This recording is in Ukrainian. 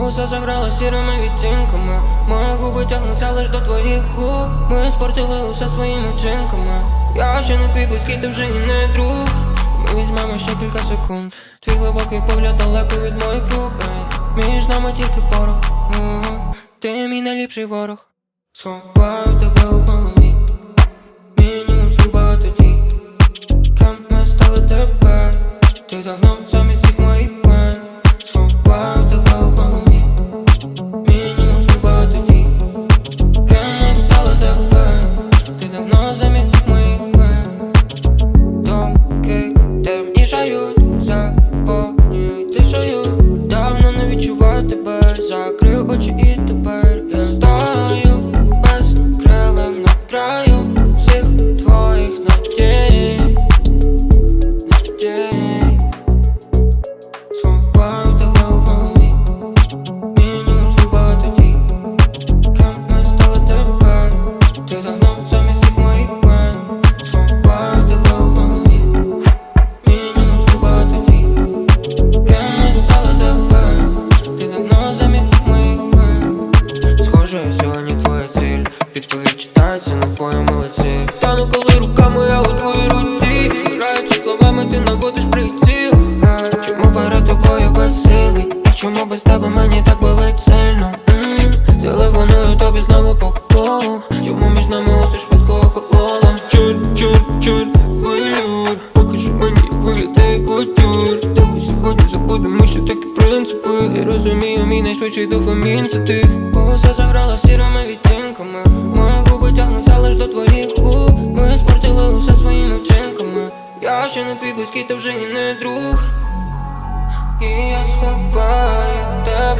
Усе заграла сірими відтінками. Мої губи тягнуться лиш до твоїх губ. Ми спортили усе своїми вчинками. Я ще не твій близький, ти вже і не друг. Ми візьмемо ще кілька секунд. Твій глибокий погляд далеко від моїх рук. Між нами тільки порох. Ти мій найліпший ворог. Сховаю тебе у голові. Мінімум слів багато дій. Ким ми стали тепер? Ти давно замість всіх моїх мен. Сховаю тебе у голові. Мінімум слів багато дій. Ким ми стали тепер? Ти давно замість всіх моїх мен. Думки темнішають, заповнюють тишею. Давно не відчуваю тебе. Закрив очі і тепер я стою безкрилим на краю всіх твоїх надій. Сховаю тебе у голові. Мінімум слів багато дій. Ким ми стали тепер? Ти давно замість всіх моїх мен. Сховаю тебе у голові. Мінімум слів багато дій. Ким ми стали тепер? Ти давно замість всіх моїх мен. Схоже, сьогодні твоя ціль. Відповідь читається на твоєму лиці. Тану, коли рука моя у твоїй руці. Граючи словами, ти наводиш приціл. Чому перед тобою безсилий? І чому без тебе мені так болить сильно? Телефоную тобі знову по колу. Чому між нами усе швидко охололо? Чур, вилюр. Покажи мені, як виглядає кутюр. Давай сьогодні забудемо, що такі принципи. Я розумію, мій найшвидший дофамін це ти. Усе заграла сірими відтінками. Мої губи тягнуться лиш до твоїх губ. Ми спортили усе своїми вчинками. Я ще не твій близький, ти вже і не друг. І я сховаю тебе